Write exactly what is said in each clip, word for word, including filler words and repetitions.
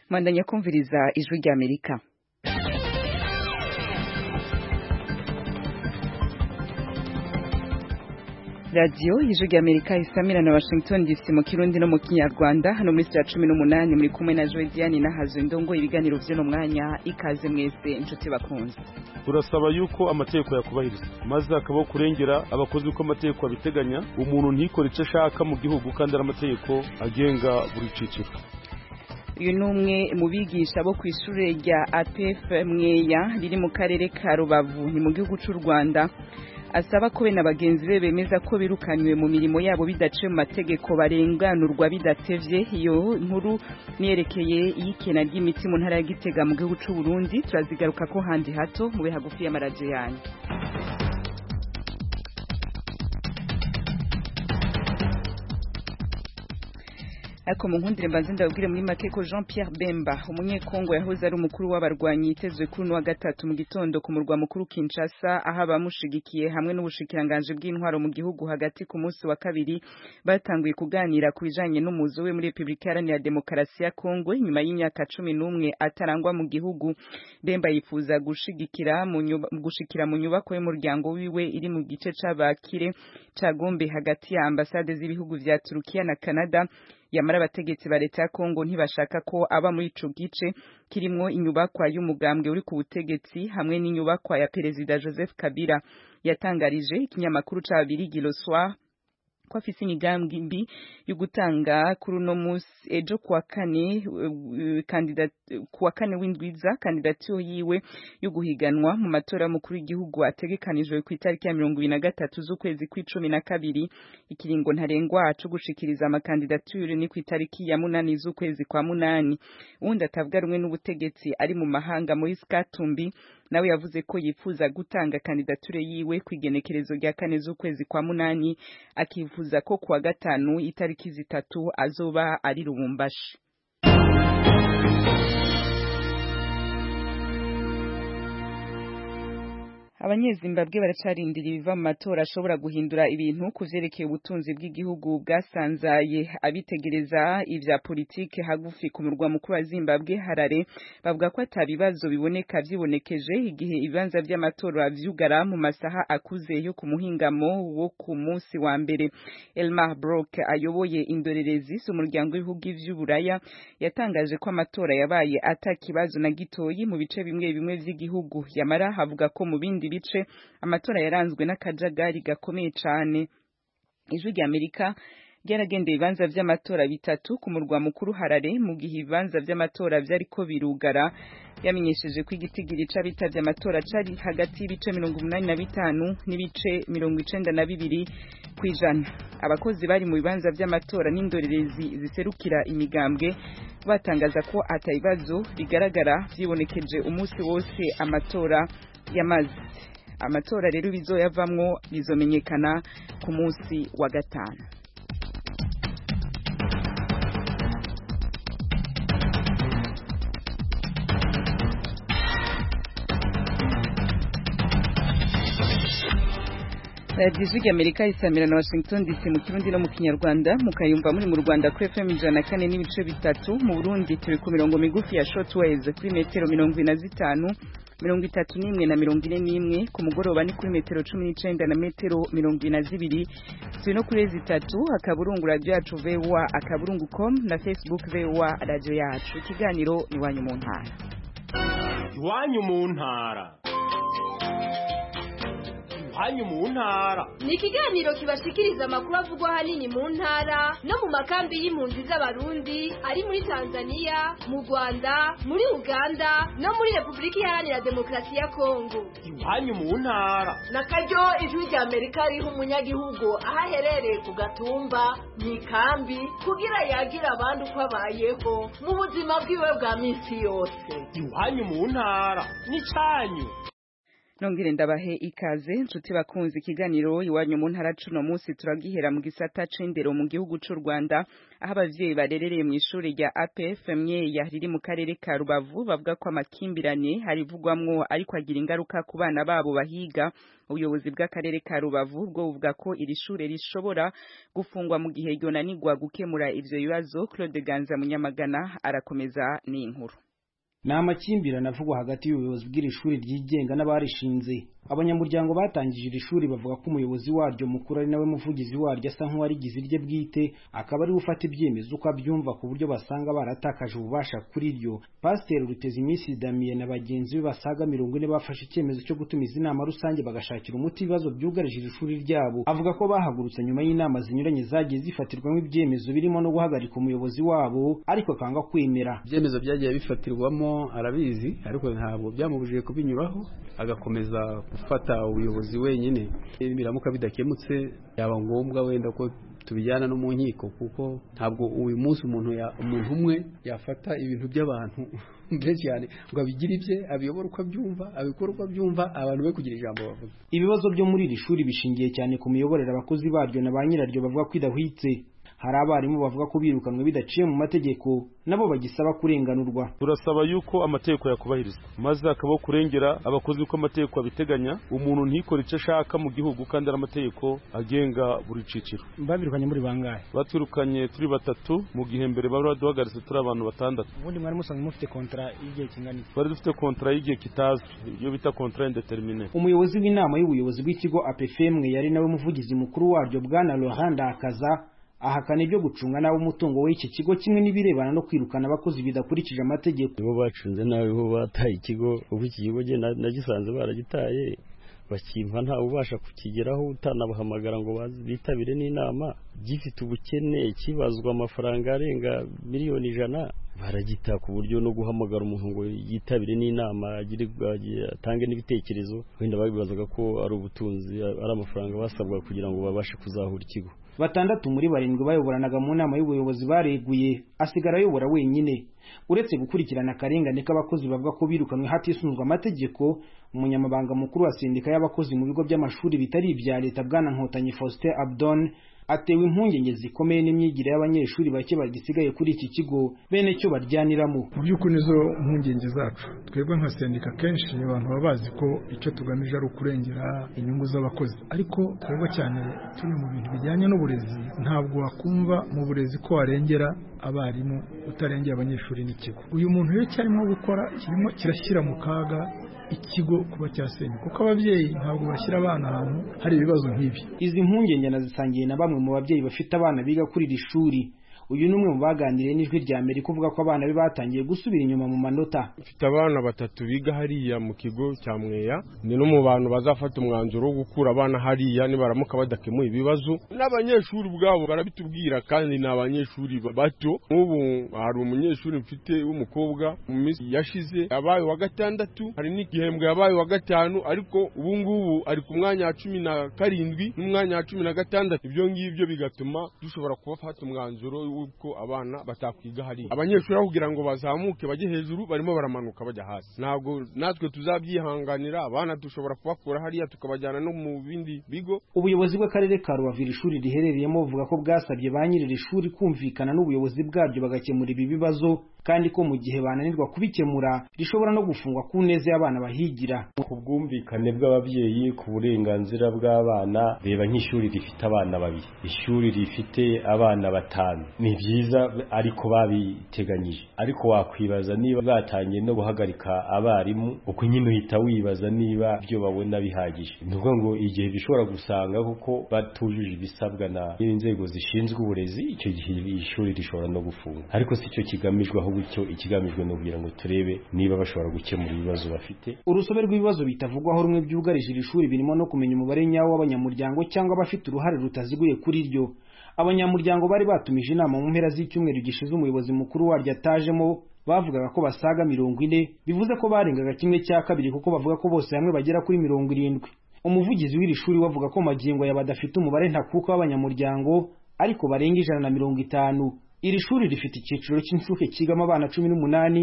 Mwandanya kumviriza ijwi rya Amerika. Radio ijwi rya Amerika isamira na Washington D C mu Kirundi no mu Kinyarwanda hano muri studio cumi n'umunani muri kumwe na Joediani na Hazindongo ibiganiro vyo no mwanya ikaze mwese inshuti bakunze. Turasaba yuko amategeko yakubahiriza maze akaba kurengera abakozi uko amategeko abiteganya umuntu ntikore ico ashaka mu gihugu kandi ari amategeko agenga buri ciciro. Uyu numwe mu bigisha bo kwishure rya A P F Mweya riri mu karere ka Rubavu ni mu gihugu c'u Rwanda asaba ko bene abagenzi be bemeza ko birukanywe mu mirimo yabo bidaciye mu mategeko barenganurwa bidatevye. Iyo nkuru niyerekeye iyikena ry'imiti mu ntara ya Gitega mu gihugu c'u Burundi turazigaruka ko handi hato mube hagufi y'amaradio yanyu. Ako munkundire mbanze ndabwire muri make ko Jean Pierre Bemba umunyekongo yahoze ari umukuru w'abarwanyi yitezwe kuri wa gatatu mu gitondo ku murwa mukuru Kinshasa aho abamushigikiye hamwe n'ubushikiranganje bw'intwaro mu gihugu hagati ku munsi wa kabiri batanguye kuganira ku bijanye n'umuzo we muri Republika Iharanira Demokarasi ya Kongo nyuma y'imyaka cumi n'umwe atarangwa mu gihugu. Bemba yifuza gushigikira mu gushikira mu nyubako y'umuryango wiwe iri mu gice c'abakire ca Gombe hagati ya ambasade z'ibihugu vya Turukiya na Canada. Yamara abategetsi ba leta ya Kongo ntibashaka ko aba muri ico gice kirimwo inyubakwa y'umugambwe uri ku butegetsi hamwe n'inyubakwa ya Perezida Joseph Kabila. Yatangarije ikinyamakuru ca Birigi Le Soir ko afise imigambi mbi yo gutanga kuri no musi ejo kwa kane kandidat kwa kane w'indwiza kandidatio yiwe yo guhiganwa mu matora mukuru y'igihugu ategekanijwe ku itariki ya mirongo ibiri na gatatu z'ukwezi kw'icumi na kabiri. Ikiringo ntarengwa cyo gushikiriza amakandidature ni ku itariki ya munani z'ukwezi kwa munani. Undi atavuga rumwe n'ubutegetsi ari mu mahanga Moise Katumbi nawe yavuze ko yifuza gutanga kandidature yiwe kwigenekerezo rya kane z'ukwezi kwa munani akifuza ko kuwa gatanu itariki zitatu azoba ari Lubumbashi. Abanyezimbabwe baracarindira ibiva mu matora ashobora guhindura ibintu kuvyerekeye ubutunzi bw'igihugu bwasanzaye. Abitegereza ivya politike hagufi ku murwa mukuru wa Zimbabwe Harare bavuga ko atabibazo biboneka vyibonekeje igihe ibibanza vy'amatora vyugara mu masaha akuze yo ku muhingamo wo ku munsi wa mbere. Elmar Brok ayoboye indorerezi z'umuryango w'ibihugu vy'Uburaya yatangaje ko amatora yabaye atakibazo na gitoyi mu bice bimwe bimwe vy'igihugu. Yamara havuga ko mu bindi bice amatora yaranzwe n'akajagari gakomeye cane. Ijwi rya Amerika ryaragendeye ibibanza vy'amatora bitatu ku murwa mukuru Harare mu gihe ibibanza vy'amatora vyariko birugara. Yamenyesheje ko igitigiri c'abitavye amatora cari hagati y'ibice mirongo umunani na bitanu n'ibice mirongo icenda na bibiri kw'ijana. Abakozi bari mu bibanza vy'amatora n'indorerezi ziserukira imigambwe batangaza ko atabibazo bigaragara vyibonekeje umunsi wose amatora yamaze. Amatora rero bizoyavamwo bizomenyekana ku munsi wa gatanu. Radio Ijwi Amerika isamira na Washington D C mu Kirundi no mu Kinyarwanda mukayumva muri mu Rwanda ku F M ijana na kane n'ibice bitatu. Mu Burundi turi ku mirongo migufi ya shortwave kuri metero mirongo ine na zitanu mirongo itatu n'imwe na mirongo ine n'imwe ku mugoroba ni kuri metero cumi n'icenda na metero mirongo ine na zibiri. Turi no kuri zitatu akaburungu radio yacu V O A akaburungu com na Facebook V O A radio yacu. Ikiganiro iwanyu mu ntara. Iwanyu mu ntara. Iwanyu mu ntara ni ikiganiro kibashikiriza amakuru avugwa hanini mu ntara no mu makambi y'impunzi z'abarundi ari muri Tanzania, mu Rwanda, muri Uganda no muri Republika Iharanira Demokarasi ya Kongo. Iwanyu mu ntara nakaryo ijwi rya Amerika riho umunyagihugu aho aherereye ku gatumba mu ikambi kugira yagira abandi uko abayeho mu buzima bwiwe bwa minsi yose. Iwanyu mu ntara ni canyu. Nongere ndabahe ikaze nshuti bakunze ikiganiro iwanyu mu ntara cuno munsi turagihera mu gisata c'indero mu gihugu c'u Rwanda aho abavyeyi barerereye mu ishuri rya A P F Myeya riri mu karere ka Rubavu bavuga ko amakimbirane harivugwamwo ariko agira ingaruka ku bana babo bahiga. Ubuyobozi bw'akarere ka Rubavu bwo buvuga ko iri shure rishobora gufungwa mu gihe ryonanirwa gukemura ivyo bibazo. Claude Ganza Munyamagana arakomeza n'inkuru. Ni amakimbirane avugwa hagati y'ubuyobozi bw'iri shuri ryigenga n'abarishinze. Abanyamuryango batangije iri shuri bavuga ko umuyobozi waryo mukuru ari nawe muvugizi waryo asa nk'uwarigize irye bwite, akaba ari ufata ibyemezo uko abyumva ku buryo basanga baratakaje ububasha kuri ryo. Pasiteri Rutezimisi Damien na bagenzi be basaga mirongo ine bafashe icyemezo cyo gutumiza inama rusange bagashakira umuti ibibazo byugarije iri shuri ryabo. Avuga ko bahagurutse nyuma y'inama zinyuranye zagiye zifatirwamo ibyemezo birimo no guhagarika umuyobozi wabo, ariko akanga kwemera. Ibyemezo byagiye bifatirwamo arabizi, ariko ntabwo byamubujije kubinyuraho, agakomeza gufata ubuyobozi wenyine. Biramuka bidakemutse yaba ngombwa wenda ko tubijyana no mu nkiko, kuko ntabwo uyu munsi umuntu ya umuntu umwe yafata ibintu by'abantu benshi cyane ngo abigire ibye, abiyobora uko abyumva, abikora uko abyumva, abantu be kugira ijambo bavuga. Ibibazo byo muri iri shuri bishingiye cyane ku miyoborere abakozi baryo na ba nyiraryo bavuga ko idahwitse. Hari abarimu bavuga ko birukanwe bidaciye mu mategeko, nabo bagisaba kurenganurwa. Turasaba yuko amategeko yakubahirizwa maze akabaho kurengera abakozi uko amategeko abiteganya, umuntu ntikore icyo ashaka mu gihugu kandi ari amategeko agenga buri ciciro. Babirukanye muri bangahe? Baturukanye turi batatu, mu gihe mbere bari baduhagaritse turi abantu batandatu. Ubundi mwari musanzwe mufite kontra y'igihe kingana iki? Twari dufite kontra y'igihe kitazwi, iyo bita kontra indeterminée. Umuyobozi w'inama y'ubuyobozi bw'ikigo A P F M yari nawe muvugizi mukuru waryo Bwana Laurent Akaza ahakana ibyo gucunga nawe umutungo w'iki kigo kimwe n'ibirebana no kwirukana abakozi bidakurikije amategeko. Bo bacunze nawe ho bataye ikigo, ubu iki kigo je nagisanze baragitaye, bakimpa nta ubasha kukigeraho utanabahamagara ngo bitabire n'inama, gifite ubukene kibazwa amafaranga arenga miliyoni ijana, baragita ku buryo no guhamagara umuntu ngo yitabire n'inama agire atange n'ibitekerezo, wenda babibazaga ko ari ubutunzi ari amafaranga basabwa kugira ngo babashe kuzahura ikigo. Batandatu muri barindwi bayoboranaga mu nama y'ubuyobozi bareguye, asigara ayobora wenyine. Uretse gukurikirana akarengane k'abakozi bavuga ko birukanwe hatisunzwe amategeko, umunyamabanga mukuru wa sendika y'abakozi mu bigo by'amashuri bitari ibya leta Bwana Nkotanyi Faustin Abdon atewe impungenge zikomeye n'imyigire y'abanyeshuri bake bagisigaye kuri iki kigo, bene cyo baryaniramo. Mu by'ukuri nizo impungenge zacu. Twebwe nka sendika kenshi abantu baba bazi ko icyo tugamije ari ukurengera inyungu z'abakozi, ariko twebwe cyane turi mu bintu bijyanye n'uburezi, ntabwo wakumva mu burezi ko warengera abarimu utarengera abanyeshuri n'ikigo. Uyu muntu iyo cyarimo gukora kirimo kirashyira mu kaga ikigo kuba cyasenye, kuko ababyeyi ntabwo bashyira abana ahantu hari ibibazo nk'ibi. Izi mpungenge nazisangiye na bamwe mu babyeyi bafite abana biga kuri iri shuri. Uyu numwe mu baganiriye n'ijwi rya Amerika uvuga ko abana be batangiye gusubira inyuma mu manota. Mfite abana batatu biga hariya mu kigo cya Mweya, ni no mu bantu bazafata umwanzuro wo gukura abana hariya nibaramuka badakemuye ibibazo. N'abanyeshuri ubwabo barabitubwira kandi ni abanyeshuri bato. Ubu hari umunyeshuri mfite w'umukobwa mu minsi yashize yabaye wa gatandatu, hari n'igihembwe yabaye wa gatanu, ariko ubu ngubu ari ku mwanya wa cumi na karindwi n'umwanya wa cumi na gatandatu. Ibyo ngibyo bigatuma dushobora kubafata umwanzuro uko abana batakwiga hari. Abanyeshuri aho kugira ngo bazamuke bajye hejuru barimo baramanuka bajya hasi. Ntabwo natwe tuzabyihanganira, abana dushobora kubakura hariya tukabajyana no mu bindi bigo. Ubuyobozi bw'akarere ka Rubavu iri shuri riherereyemo buvuga ko bwasabye ba nyiri shuri kumvikana n'ubuyobozi bwaryo bagakemura ibi bibazo, kandi ko mu gihe bananirwa kubikemura rishobora no gufungwa ku neza y'abana bahigira. Ku bwumvikane bw'ababyeyi ku burenganzira bw'abana, reba nk'ishuri rifite abana babiri, ishuri rifite abana batanu, ni byiza ariko babiteganyije. Ariko wakwibaza niba batangiye no guhagarika abarimu, uko nyine uhita wibaza niba byo babona bihagije. Nuko ngo igihe bishobora gusanga kuko batujuje ibisabwa na inzego zishinzwe uburezi, icyo gihe ishuri rishobora no gufunga. Ariko si cyo kigamijwe, ahubwo icyo ikigamijwe no kugira ngo turebe niba bashobora gukemura ibibazo bafite. Urusobe rw'ibibazo bitavugwaho rumwe byugarije iri shuri birimo no kumenya umubare nyawo w'abanyamuryango cyangwa abafite uruhare rutaziguye kuri ryo. Abanyamuryango bari batumije inama mu mpera z'icyumweru gishize umuyobozi mukuru waryo atajemo, bavugaga ko basaga mirongo ine, bivuze ko barengaga kimwe cya kabiri kuko bavuga ko bose hamwe bagera kuri mirongo irindwi. Umuvugizi w'iri shuri wavuga ko magingo ya badafite umubare ntakuka w'abanyamuryango, ariko barenga ijana na mirongo itanu. Iri shuri rifite icyiciro cy'incuke kigamo abana cumi n'umunani,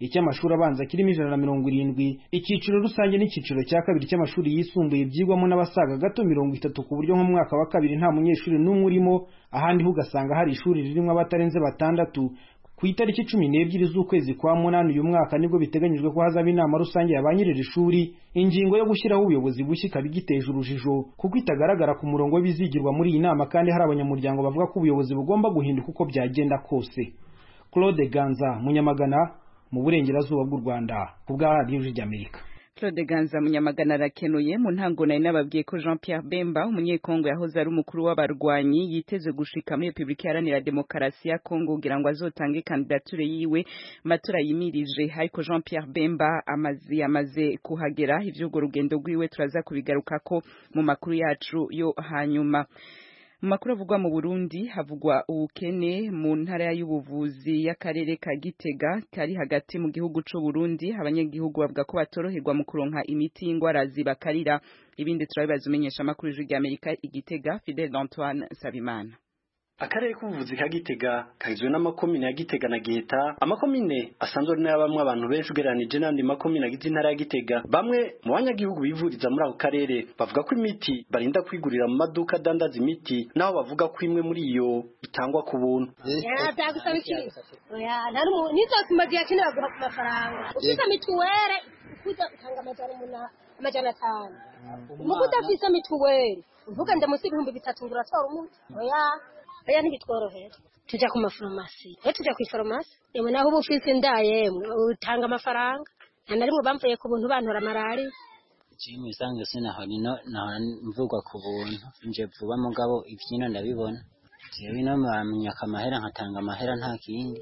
icy'amashuri abanza kirimo ijana na mirongo irindwi, icyiciro rusange n'icyiciro cya kabiri cy'amashuri yisumbuye byigwamo n'abasaga gato mirongo itatu ku buryo nko mu mwaka wa kabiri nta munyeshuri n'umwe urimo, ahandi ho ugasanga hari ishuri ririmo abatarenze batandatu. Ku itariki cumi n'ebyiri z'ukwezi kwa munani uyu mwaka nibwo biteganyijwe ko hazaba inama rusange ya ba nyir'iri shuri. Ingingo yo gushyiraho ubuyobozi bushya ikaba igiteje urujijo kuko itagaragara ku murongo w'ibizigirwa muri iyi nama, kandi hari abanyamuryango bavuga ko ubuyobozi bugomba guhinduka uko byagenda kose. Claude Ganza, Munyamagana, mu burengerazuba bw'u Rwanda, ku bwa radiyo y'Amerika. Claude Ganza Munyamagana arakenuye. Mu ntango nari nababwiye ko Jean Pierre Bemba umunyekongo yahoze ari umukuru w'abarwanyi yiteze gushika muri Republika Iharanira Demokarasi ya Kongo kugira ngo azotange kandidature yiwe matora yimirije, ariko Jean Pierre Bemba amazi yamaze kuhagera. Ivy'urwo rugendo rwiwe turaza kubigarukako mu makuru yacu yo hanyuma. Mu makuru avugwa mu Burundi havugwa ubukene mu ntara y'ubuvuzi y'akarere ka Gitega kari hagati mu gihugu c'u Burundi. Abanyagihugu bavuga ko batoroherwa mu kuronka imiti y'ingwara zibakarira. Ibindi turabibaza umenyesha makuru y'Ijwi Amerika Igitega Fidel Antoine Sabimana. Akarere k'ubuvuzi ka Gitega kagizwe n'amakomine ya Gitega na Giheta. Amakomine asanzwe ari n'abamwe abantu benshi ugereranije n'andi makomine agize intara ya Gitega. Bamwe mu banyagihugu bivuriza muri ako karere bavuga ko imiti barinda kwigurira mu maduka dandaza imiti, naho bavuga ko imwe muri iyo itangwa ku buntu. Ya byagusaba iki? Oya nari mu nizo kumazi yakenera guha ku mafaranga. Ufite mituwere ukuza utanga amajana umunani amajana atanu. Muko udafite mituwere uvuga ndamusi ibihumbi bitatu ngura tora umuti. Oya Aya nibitworohera tujya ku mafarumasi we tujya ku farumasi yemwe naho ubufise ndaye utanga amafaranga nta rimwe bamvuye ku buntu bantora marari Jimmy isanzwe sinaho nino naho mvugwa ku buntu nje vuba mugabo ivyino ndabibona jewe no bamenya kamahera nkatanga amahera nta kindi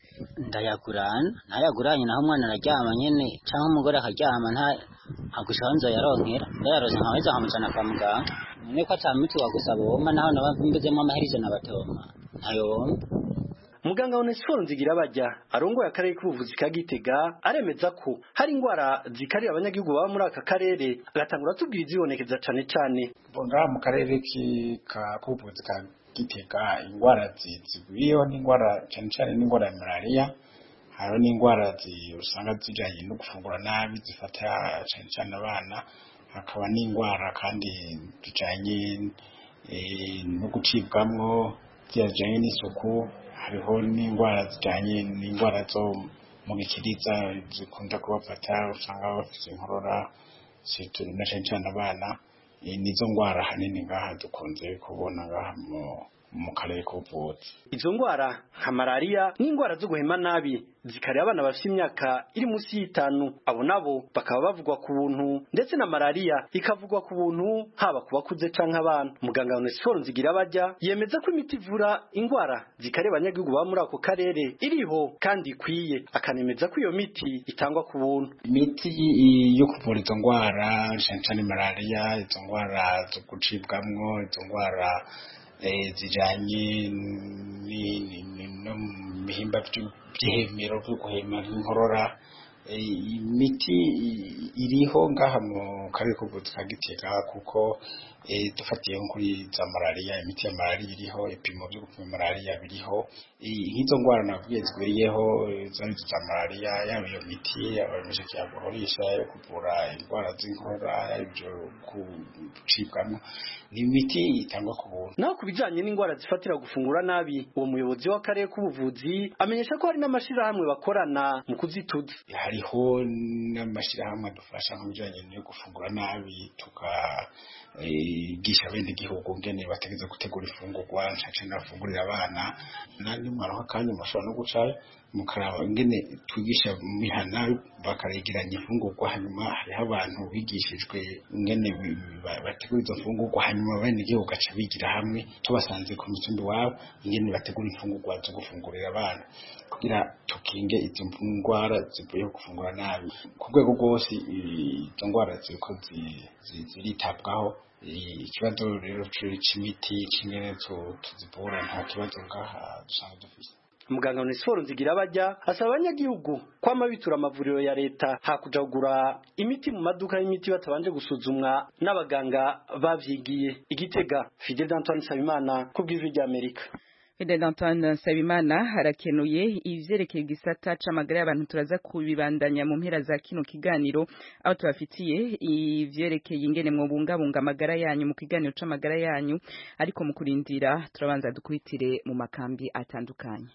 ndayagurana ntayaguranye naho umwana araryama nyene canke umugore akaryama nta agushanzo yaronkera yaroze nkaweza nkamujana kwa muganga none ko atamiti wagusaba woma naho nabambezemo amaherizo nabatoma ntayo. Muganga Onesphore Nzigirabajya arongoye akarere k'ubuvuzi ka Gitega aremeza ko hari ingwara zikarira abanyagihugu baba muri aka karere, agatangura tubwira izibonekeza cane cane. Bonga mu karere ka k'ubuvuzi ka Gitega ingwara zigwiriyeho n'ingwara cyane cyane n'ingwara ya malaria, hari n'ingwara usanga zijanye no gufungura nabi zifata cyane cyane abana, hakaba n'ingwara kandi zijanye no gucibwamwo zijanye n'isuku, hariho n'ingwara zijanye n'ingwara zo mu gikiriza zikunda kubafata usanga bafite inkorora na cyane cyane abana. Nizo ngwara hanini ngaha dukunze kubona ngaha mu karere k'ubuvuzi. Izo ngwara nka malaria n'ingwara zo guhema nabi zikarira abana bafite imyaka iri munsi y'itanu, abo nabo bakaba bavugwa ku buntu, ndetse na malaria ikavugwa ku buntu haba ku bakuze canke abana. Muganga Onesphore Nzigirabajya yemeza ko imiti ivura ingwara zikarira abanyagihugu baba muri ako karere iriho kandi ikwiye, akanemeza ko iyo miti itangwa ku buntu. Imiti yo kuvura izo ngwara cyane cyane malaria, izo ngwara zo gucibwamwo, izo ngwara zijanye no mihimba by'ihemero byo guhema inkorora, imiti iriho ngaha mu karere k'ubuvuzi ka Gitega kuko dufatiye kuri za malaria, imiti ya malaria iriho, ibipimo byo gupima malaria biriho. Nk'izo ngwara navuye zigwiriyeho zari za malaria, yaba iyo miti abamesheki yaguhorisha yo kuvura indwara z'inkorora, ibyo gucibwamo, ni imiti itangwa ku buntu. Naho kubijanye n'ingwara zifatira gufungura nabi, uwo muyobozi w'akarere k'ubuvuzi amenyesha ko hari n'amashirahamwe bakorana mu kuzituza. Hariho n'amashirahamwe dufasha mu bijanye no gufungura nabi, tuka gisha bende gihugu ngene bategeza gutegura ifungurwa ncace nafungurira abana, nandi mwaroha kanya mashobora no guca mukaraba ngene twigisha mihana bakaregeranya ifungurwa, hanyuma hariho abantu bigishijwe ngene bategura izo fungurwa, hanyuma bene gihugu gaca bigira hamwe tubasanze ku mitumbi wabo ngene bategura ifungurwa zo gufungurira abana kugira tukinge izo ngwara zivuye gufungura nabi. Ku rwego rwose izo ngwara ziko ziritabwaho. Ikibazo rero c'imiti kingene tuzivura nta kibazo ngaha dusanga dufise. Muganga Onesphore Nzigirabajya asaba abanyagihugu kwama bitura amavuriro ya leta hakuja kugura imiti mu maduka y'imiti batabanje gusuzumwa n'abaganga bavyigiye. Igitega Fidel Antoine Sabimana ku bw'Ijwi ry'Amerika. Danton Sabimana harakenuye ivyerekeye igisata c'amagara y'abantu turaza kubibandanya mu mpera za kino kiganiro aho tubafitiye ivyerekeye ingene mu bungabunga amagara yanyu mu kiganiro c'amagara yanyu ariko mu kurindira turabanza dukwitire mu makambi atandukanye.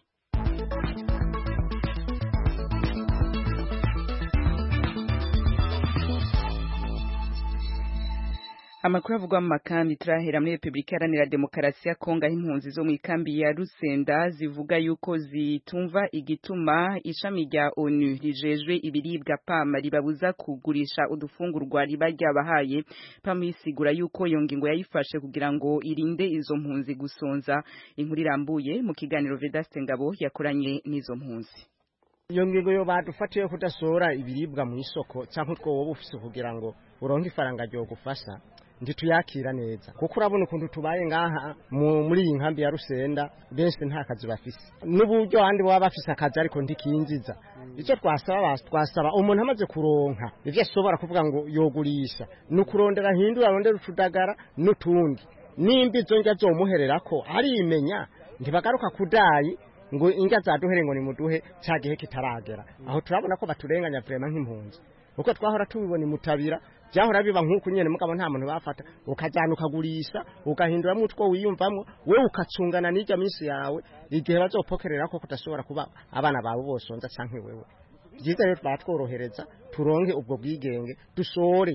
Amakuru avugwa mu makambi turahera muri Republika Iharanira Demokarasi ya Kongo aho impunzi zo mu ikambi ya Rusenda zivuga yuko zitumva igituma ishami rya O N U rijejwe ibiribwa P A M ribabuza kugurisha udufungurwa riba ryabahaye. P A M isigura yuko iyo ngingo yayifashe kugira ngo irinde izo mpunzi gusonza. Inkuru irambuye mu kiganiro Vedaste Ngabo yakoranye n'izo mpunzi. Iyo ngingo yo badufatiye kudasora ibiribwa mu isoko cyangwa utwo wowe ufise kugira ngo uronke ifaranga ryo gufasha ndituyakira neza kuko urabona ukuntu tubaye ngaha muri iyi nkambi ya Rusenda benshi nta kazi bafise n'uburyo handi baba bafise akazi ariko ndikinziza icyo twasaba twasaba umuntu amaze kuronka ivyo asobora kuvuga ngo yogurisha nukurondera hindura arondera utudagara n'utundi nimbi zo njya zomuhererako ari imenya ntibagaruka kudayi ngo inga zaduhere ngo ni muduhe cyagihe kitaragera aho turabona ko baturenganya vraiment nk'impunzi uko twahora tubibona mutabira byahora biba nk'uko nyene mugabo nta muntu bafata ukajana ukagurisha ugahindura mu two wiyumvamwo wewe ukacungana n'ijya minsi yawe igihe bazopokerera ko kutashobora kuba abana bawe bosonza canke wewe byiza rero batworohereza turonke ubwo bwigenge dusore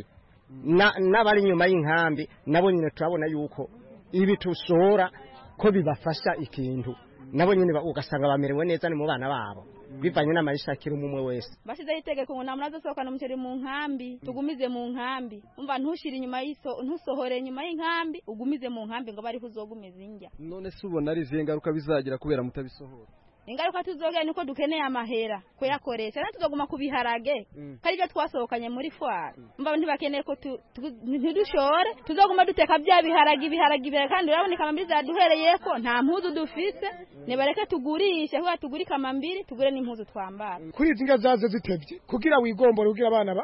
n'abari nyuma y'inkambi nabo nyine turabona yuko ibi tusora ko bibafasha ikintu nabo nyine ugasanga bamerewe neza ni mu bana babo bivanye n'amayishakira umwe wese bashizeho itegeko ngo namurazo sokana umuceri mu nkambi tugumize mu nkambi umva ntushira inyuma yiso ntusohore inyuma y'inkambi ugumize mu nkambi ngo bari kuzogumiza injya none se ubona ari zengaruka bizagira kubera mutabisohora ingaruka tuzogera niko dukeneye amahera kuyakoresha na tuzoguma kubiharage mm. kari byo twasohokanye muri foire umva mm. ntibakeneye ko ntidushore tuzoguma duteka bya biharage biharage bira kandi uraboneka amambiri zaduhereye ko nta mpuzu dufise mm. nebareke tugurishe kuba tugurika amambiri tugure n'impuzu twambara mm. kuri izinga zaze zitevye kugira wigombora kugira abana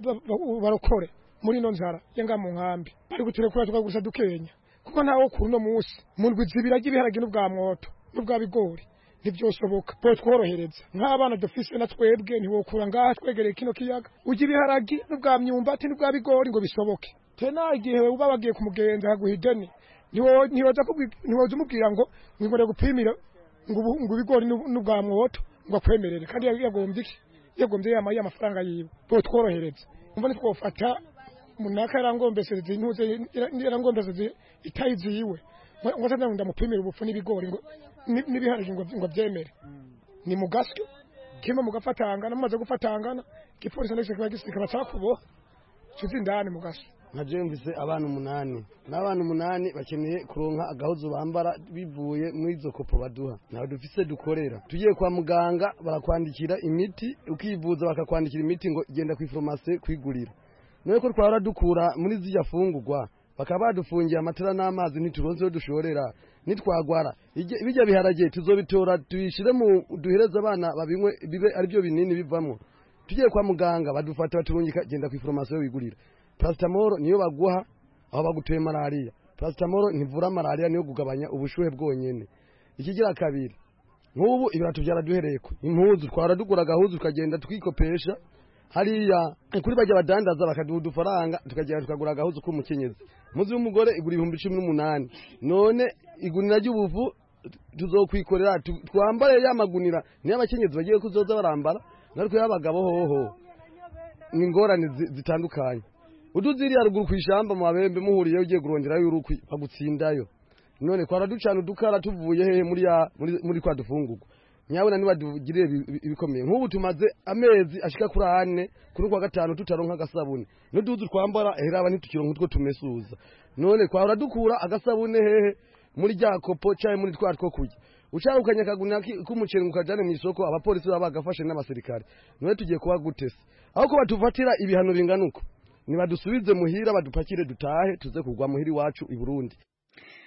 barokore muri no nzara yenga mu nkambi ari guturekura tukagusa dukenya kuko ntawo kuno munsi mu ndwi zibirage biharage n'ubwa mwoto n'ubwa bigori nivyosoboka bo tworohereza nk'abana dufise na twebwe ntiwokura ngaha twegereye kino kiyaga ujya ibiharagi n'ubwa myumbati n'ubwa bigori ngo bisoboke tena igihe uba bagiye kumugenza haguhideni niwo niwoza niwoza umubwira ngo ngikore gupimira ngo ngo bigori n'ubwa mwoto ngo akwemerere kandi yagombye iki yagombye yamaye amafaranga yiwe bo tworohereza umva ni twofata munaka yarangombese zintuze yarangombese itayizi yiwe ngo sasa ndamupimira ubupfu n'ibigori ngo nibiharije ngo ngo byemere ni mugasyo kima mugafatangana mumaze gufatangana gipolisi ndetse kibagisika bacakubo cyuzi ndani mugasyo nkaje mvise abantu umunani n'abantu umunani bakeneye kuronka agahuzu bambara bivuye muri izo kopo baduha naho dufise dukorera tugiye kwa muganga barakwandikira imiti ukivuza bakakwandikira imiti ngo genda ku pharmacy kwigurira none ko twara dukura muri zijya fungurwa bakaba badufungiye amatara n'amazi ntituronse dushorera nitwagwara bijya biharage tuzobitora tuyishire mu duhereza abana babinywe bibe ari byo binini bivamo tugiye kwa muganga badufata baturungika genda ku pharmacy wigurira paracetamol niyo baguha aho baguteye malaria paracetamol ntivura malaria niyo kugabanya ubushuhe bwonyene ikigira kabiri nk'ubu ibiratu byaraduhereko impuzu twara dugura gahuzu tukagenda twikopesha hariya kuri bajya badandaza bakaduha faranga tukagera tukagura gahuzu ko mukenyezi muzi w'umugore igura ibihumbi cumi n'umunani none igunira ry'ubuvu tuzokwikorera twambare yamagunira niyo abakenyezi bagiye kuzoza barambara nariko y'abagabo hoho ni ngorane zitandukanye uduziriya ruguru kwishamba mu babembe muhuriye ugiye kurongera y'urukwi bagutsindayo none kwara ducana dukara tuvuye hehe muri ya muri kwa dufungurwa nyabona niba dugirire ibikomeye nk'ubu tumaze amezi ashika kuri ane kuri kwa gatanu tutaronka agasabune n'uduzu twambara heraba ntitukironka utwo tumesuza none kwara dukura agasabune hehe muri rya kopo cyaye muri twa two kujya ucarukanya kaguna k'umuceri mukajane mu isoko abapolisi baba bagafashe n'abasirikare none tugiye kuba gutese aho ko batufatira ibihano binganuko niba dusubize muhira badupakire dutahe tuze kugwa muhiri wacu i Burundi.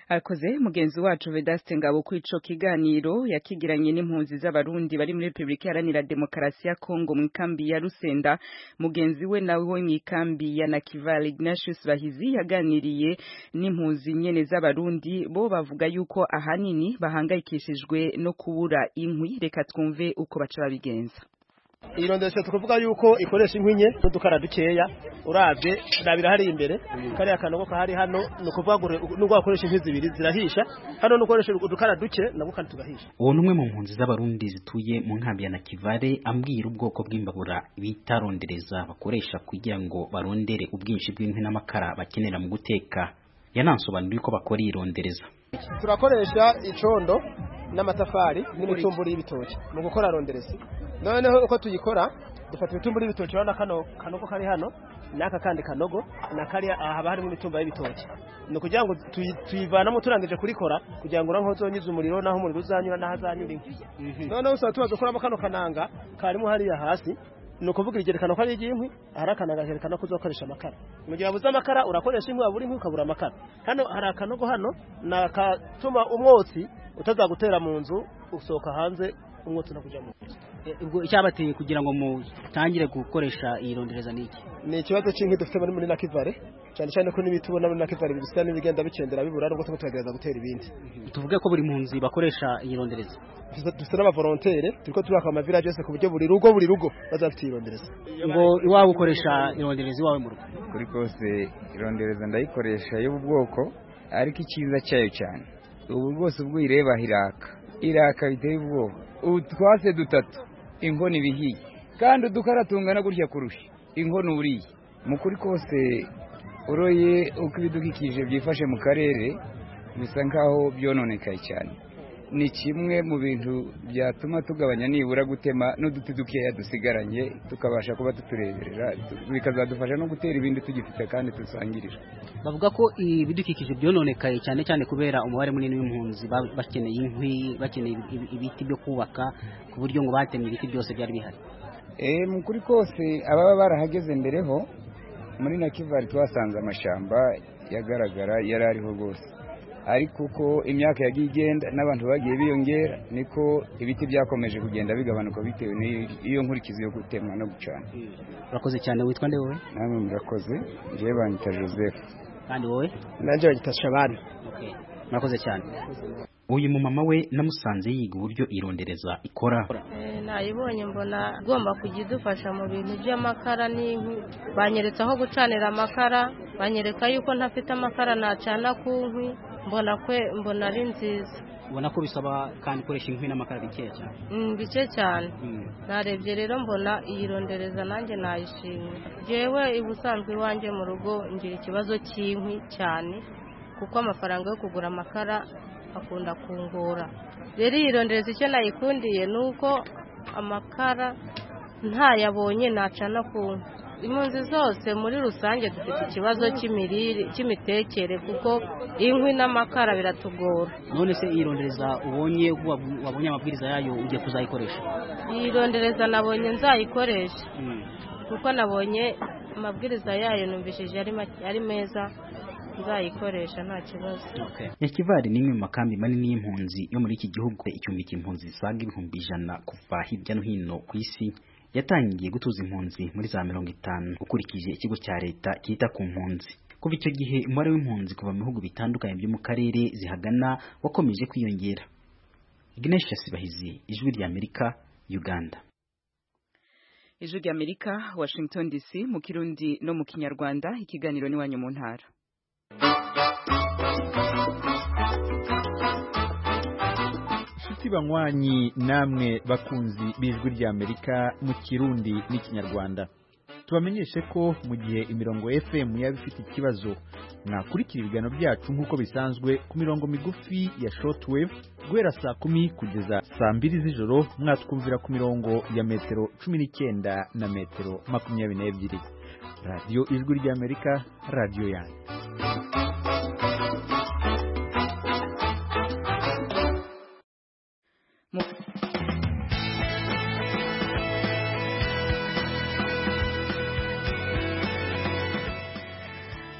akoze mugenzi wacu Vedaste Ngabo kwico kiganiro yakigiranye n'impunzi z'abarundi bari muri Republika Iharanira Demokarasi ya Kongo mu kambi ya Rusenda. Mugenzi we nawe wo mu kambi ya Nakivale Ignatius Bahizi yaganiriye n'impunzi nyene z'abarundi, bo bavuga yuko ahanini bahangayikishijwe no kubura inkwi. Reka twumve uko baca babigenza. Irondesha tukuvuga yuko ikoresha inkwi nke n'udukara dukeya, uravye nabira hari imbere kari akanogo kahari hano nukuvuga nubwo akoresha inkwi zibiri zirahisha, hano nukoresha udukara duke nabwo kandi tugahisha. Uwo numwe mu mpunzi z'abarundi zituye mu nkambi ya Nakivale ambwira ubwoko bw'imbabura bitarondereza bakoresha kugira ngo barondere ubwinshi bw'inkwi n'amakara bakenera mu guteka. Yanansobanuriye ko bakora irondereza. Turakoresha icondo n'amatafari n'imitumburi y'ibitoki mu gukora ronderesi. Noneho uko tuyikora dufata ibitumburi y'ibitoki rana kano kanogo kari hano naka kandi kanogo nakari haba harimo imitumba y'ibitoki. No kugira ngo tuyivanamo turangije kurikora kugira ngo ranko zonyiza umuriro naho umuriro uzanyura nahazanyura inkwi. Noneho usaba tubazo kuramo kano kananga karimo hariya hasi. No kuvuga igerekano ko ari iginkwi harakana gaherekana kuzokoresha amakara. Mu gihe abuza amakara urakoresha inkwi aburi inkwi ukabura amakara. Hano hari akanogo hano nakatuma umwotsi utazagutera mu nzu usoka hanze umwotsi no kujya mu nzu. Ubwo icyabateye kugira ngo mutangire gukoresha irondereza niki? Ni ikibazo cy'inkwi dufite muri muri Nakivale cyane cyane ko nibitubona muri Nakivale bisa n'ibigenda bicendera bibura nubwo tugerageza gutera ibindi. Tuvuge ko buri munzi bakoresha irondereza. Dufite n'aba volontaire turiko turaka ama village yose ku buryo buri rugo buri rugo bazafite irondereza. Ngo iwawe ukoresha irondereza iwawe mu rugo. Kuri kose irondereza ndayikoresha yo ubwoko ariko ikiza cyayo cyane. Ubu rwose ubwo ireba hiraka. Iraka biteye ubwoba. Utwase dutatu inkono ibihiye kandi udukaratungana gutya kurusha inkono uriye. Mukuri kose uroye uko ibidukikije byifashe mu karere bisa nkaho byononekaye cyane. Ni kimwe mu bintu byatuma tugabanya nibura gutema n'uduti dukeya dusigaranye tukabasha kuba tutureberera bikazadufasha no gutera ibindi tugifite kandi tusangirira. Bavuga ko ibidukikije byononekaye cyane cyane kubera umubare munini w'impunzi bakeneye inkwi, bakeneye ibiti byo kubaka ku buryo ngo batemye ibiti byose byari bihari. Eh mukuri kose ababa barahageze mbereho muri Nakivale twasanze amashamba yagaragara yarariho rwose. Ariko uko imyaka yagiye igenda n'abantu bagiye biyongera niko ibiti byakomeje kugenda bigabanuka bitewe n'iyo nkurikizi yo gutemwa no gucana. Urakoze cyane. Witwa nde wowe? Namwe murakoze. Je banyita Joseph. Kandi wowe? Nanje banyita Shabani. Okay. Murakoze cyane. Uyu mu mama we namusanze yiga uburyo irondereza ikora. Eh nayibonye mbona gomba kujidufasha mu bintu by'amakara n'inkwi. Banyeretse aho gucanira amakara, banyereka yuko ntafite amakara nacana ku nkwi. Mbona kwe mbona ari nziza. Ubona ko bisaba kandi koresha inkwi n'amakara bikeya cyane. Mm bice cyane. Narebye rero mbona iyirondereza nanjye nayishimye. Jewe ibusanzwe iwanje mu rugo ngira ikibazo cy'inkwi cyane kuko amafaranga yo kugura amakara akunda kungora. Rero iyirondereza icyo nayikundiye nuko amakara ntayabonye nacana ku nkwi. Impunzi zose muri rusange dufite ikibazo cy'imirire cy'imitekere kuko inkwi n'amakara biratugora. None se irondereza ubonye wabonye amabwiriza yayo ujye kuzayikoresha? Irondereza nabonye nzayikoresha kuko nabonye amabwiriza yayo numvishije ari ari meza, nzayikoresha nta kibazo. Okay. Nakivale ni imwe mu makambi manini y'impunzi yo muri iki gihugu. Icyumbi cy'impunzi zisaga ibihumbi ijana kuva hirya no hino ku isi yatangiye gutuza impunzi muri za mirongo itanu ukurikije ikigo cya leta kita ku mpunzi. Kuva icyo gihe umubare w'impunzi kuva mu bihugu bitandukanye byo mu karere zihagana wakomeje kwiyongera. Ignatius Bahizi, Ijwi rya Amerika, Uganda. Ijwi rya Amerika, Washington D C, mu Kirundi no mu Kinyarwanda. Ikiganiro ni wanyu mu ntara. Banywanyi namwe bakunzi b'Ijwi rya Amerika mu Kirundi n'Ikinyarwanda, tubamenyeshe ko mu gihe imirongo F M yaba ifite ikibazo mwakurikira ibiganiro byacu nk'uko bisanzwe ku mirongo migufi ya shortwave guhera saa kumi kugeza saa mbiri z'ijoro. Mwatwumvira ku mirongo ya metero cumi n'icyenda na metero makumyabiri n'ebyiri. Radio Ijwi rya Amerika, radio yanyu. mu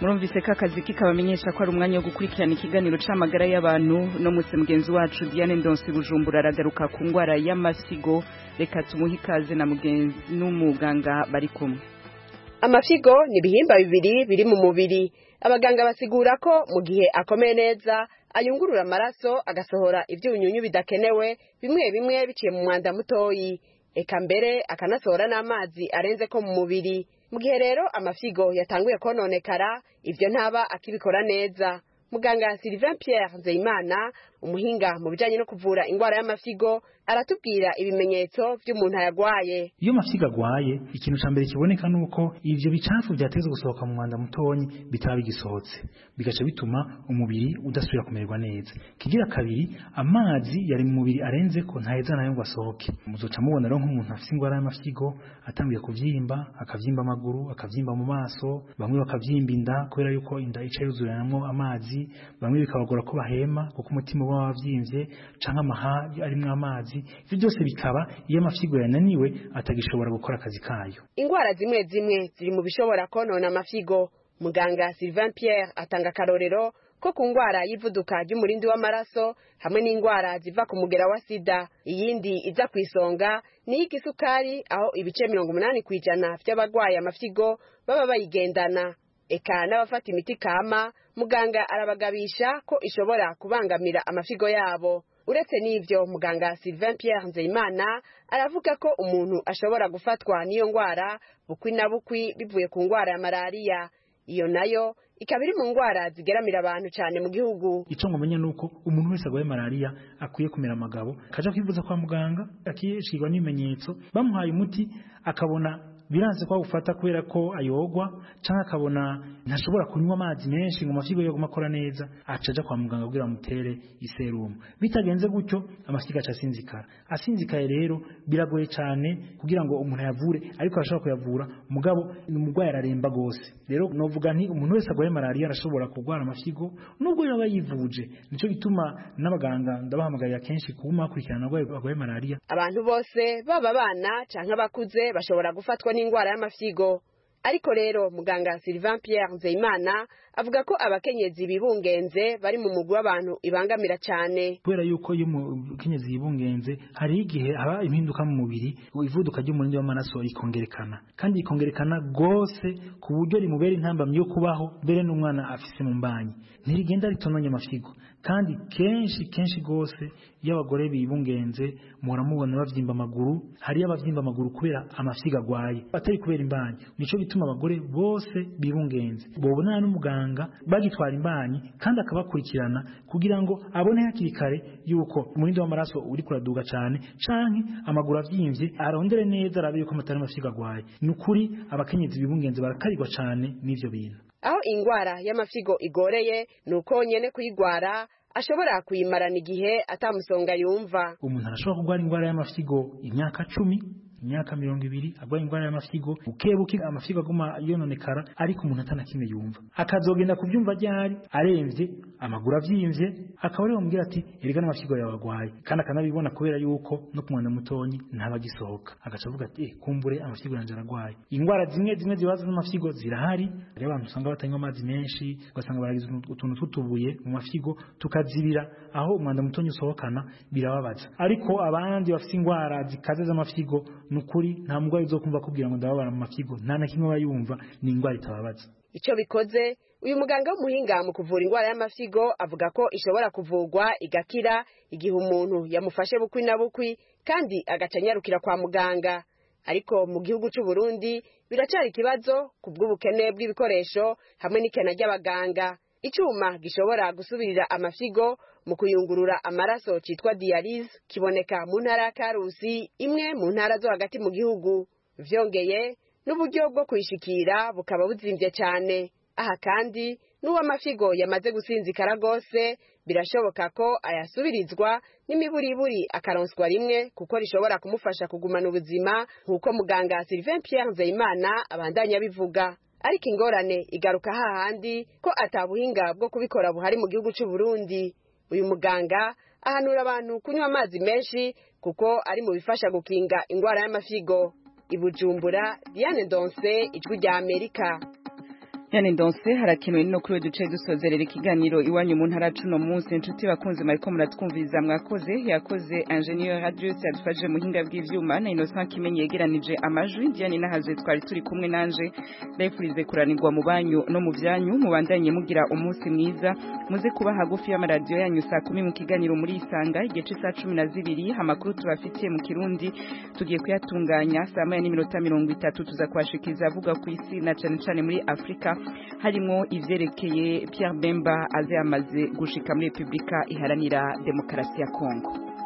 murumvise ko akazi kikabamenyesha ko ari umwanya wo gukurikirana ikiganiro c'amagara y'abantu no musi mugenzi wacu Diane Ndonsi Bujumbura aragaruka ku ngwara y'amasigo. Reka tumuhe ikaze na mugenzi n'umuganga bari kumwe. Amafyigo ni ibihimba bibiri biri mu mubiri. Abaganga basigura ko mu gihe akomeye neza ayungurura amaraso agasohora ivyunyunyu bidakenewe bimwe bimwe biciye mu mwanda mutoyi, eka mbere akanasohora n'amazi arenze ko mu mubiri. Mu gihe rero amafyigo yatanguye kononekara ivyo ntaba akibikora neza. Muganga Sylvain Pierre Nzeyimana umuhinga mu bijanye no kuvura ingwara y'amafyigo aratubwira ibimenyetso by'umuntu ayagwaye. Iyo amafyigo agwaye ikintu ca mbere kiboneka nuko ivyo bicafu byateze gusohoka mu mwanda mutonyi bitaba bigisohotse, bigaca bituma umubiri udasubira kumererwa neza. Kigira kabiri, amazi yari mu mubiri arenze ko ntaheza nayo ngo asohoke. Muzoca mubona rero nk'umuntu afite ingwara y'amafyigo atangiye kuvyimba, akavyimba amaguru, akavyimba mu maso, bamwe bakavyimba inda kubera yuko inda ica yuzuranamwo amazi, bamwe bikabagora ko bahema kuko umutima uba wavyimvye canke amaha arimwo amazi. Ivyo byose bikaba iyo amafyigo yananiwe atagishobora gukora akazi kayo. Ingwara zimwe zimwe ziri mu bishobora konona amafyigo. Muganga Sylvain Pierre atanga karorero ko ku ngwara y'ivuduka ry'umurindi w'amaraso hamwe n'ingwara ziva ku mugera wa sida. Iyindi iza kwisonga ni igisukari, aho ibice mirongo umunani kwijana by'abagwaye amafyigo baba bayigendana. Eka n'abafata imiti kama muganga arabagabisha ko ishobora kubangamira amafyigo yabo. Uretse n'ivyo, muganga Sylvain Pierre Nzeyimana aravuga ko umuntu ashobora gufatwa n'iyo ngwara bukwi na bukwi bivuye ku ngwara ya malaria. Iyo nayo ikaba iri mu ngwara zigeramira abantu cyane mu gihugu. Ico ngomenya nuko umuntu wese agwaye malaria akwiye kumera amagabo, kaja kwivuza kwa muganga, akishirwa n'ibimenyetso, bamuhaye umuti akabona biranze kwa gufata kubera ko ayogwa canke akabona ntashobora kunywa amazi menshi ngo amafyigo yo gumakora neza, acaja kwa muganga kugira amutere iserumu. Bitagenze gutyo amafyigo aca asinzikara. Asinzikaye rero biragoye cyane kugira ngo umuntu yavure, ariko arashobora kuyavura mugabo umugwayi araremba gose. Rero novuga nti umuntu wese agwaye malaria arashobora kugwara amafyigo nubwo yaba yivuje. Nico gituma n'abaganga ndabahamagarira kenshi kuma akurikirana agwaye malaria. Abantu bose baba bana canke abakuze bashobora gufatwa n'ingwara y'amafyigo. Ariko rero muganga Sylvain Pierre Nzeyimana avuga ko abakenyezi bibungenze bari mu mugwi w'abantu ibangamira cyane. Kubera yuko iyo umukenyezi yibungenze hari igihe haba impinduka mu mubiri, ivuduka ry'umurindi w'amaraso ikongerekana, kandi ikongerekana gose ku buryo rimubera intambamyi yo kubaho mbere n'umwana afise mu mbanyi. Ntirigenda ritonanya amafyigo, kandi kenshi kenshi gose iyo abagore bibungenze muhora mubona bavyimba amaguru. Hari abavyimba amaguru kubera amafyigo agwaye atari kubera imbanyi. Nico bituma abagore bose bibungenze bobona n'umuganga bagitwara imbanyi kandi akabakurikirana kugira ngo abone hakiri kare yuko umurindi w'amaraso uri kuraduga cyane canke amaguru avyimvye, arondere neza arabe yuko amatari amafyigo agwaye. Nukuri abakenyezi bibungenze barakarirwa cyane n'ivyo bintu. Aho ingwara y'amafyigo igoreye nuko nyene kuyigwara ashobora kuyimarana igihe atamusonga yumva. Umuntu arashobora kugwara ingwara y'amafyigo imyaka cumi, imyaka mirongo ibiri agwaye ingwara y'amafyigo, ukebuke amafyigo aguma yononekara ariko umuntu atanakimwe yumva. Akazogenda kuvyumva ryari aremvye, amaguru avyimvye, akaba ari bamubwira ati erega n'amafyigo yawe agwaye, kandi akanabibona kubera yuko no ku mwana mutonyi ntabagisohoka. Agaca avuga ati eh kumbure amafyigo yanje aragwaye. Ingwara zimwe zimwe zibaza n'amafyigo zirahari. Ari abantu usanga batanywa amazi menshi, ugasanga baragize utuntu tutubuye mu mafyigo tukazibira aho umwanda mutonyi usohokana, birababaza. Ariko abandi bafite ingwara zikaze z'amafyigo nukuri nta mugwayi uzokumva kubwira ngo ndababara mu mafyigo, nta na kimwe bayumva, ni ingwara itababaza. Ico bikoze uyu muganga w'umuhinga mu kuvura ingwara y'amafyigo avuga ko ishobora kuvurwa igakira igihe umuntu yamufashe bukwi na bukwi kandi agacanyarukira kwa muganga. Ariko mu gihugu cy'u Burundi biracari ikibazo kubw'ubukene bw'ibikoresho hamwe n'ikena ry'abaganga. Icuma gishobora gusubirira amafyigo mu kuyungurura amaraso citwa dialyse kiboneka mu ntara ya Karusi, imwe mu ntara zo hagati mu gihugu. Vyongeye n'uburyo bwo kwishikira bukaba buzimvye cyane. Aha kandi n'uwo amafyigo yamaze gusinzikara gose birashoboka ko ayasubirizwa n'imiburiburi akaronswa rimwe kuko rishobora kumufasha kugumana ubuzima, nkuko muganga Sylvain Pierre Nzeyimana abandanya bivuga. Ariko ingorane igaruka hahandi ko atabuhinga bwo kubikora buhari mu gihugu cy'u Burundi. Uyu muganga ahanura abantu kunywa amazi menshi kuko ari mu bifasha gukinga ingwara y'amafyigo. I Bujumbura, Diane Ndonse, Ijwi rya Amerika. Yani ndonse harakenewe no kuri duce dusozerera ikiganiro iwanyu mu ntara cuno munsi inshuti bakunze mariko muratwumviza mwakoze yakoze ingenieur radio yadufashije muhinga bw'ivyuma na Innocent Kimenyi yegeranije amajwi Diane nahaze twari turi kumwe nanje ndayifurize kuranirwa mu banyu no mu vyanyu mubandanye mugira umunsi mwiza muze kuba hagufi y'amaradio yanyu saa kumi mu kiganiro muri isanga igice saa cumi na zibiri amakuru tubafitiye mu Kirundi tugiye kuyatunganya saa moya n'iminota mirongo itatu tuza kwashikiza avuga ku isi na cane cane muri Afrika harimo ivyerekeye Pierre Bemba aze amaze gushika muri Republika iharanira Demokarasi ya Kongo.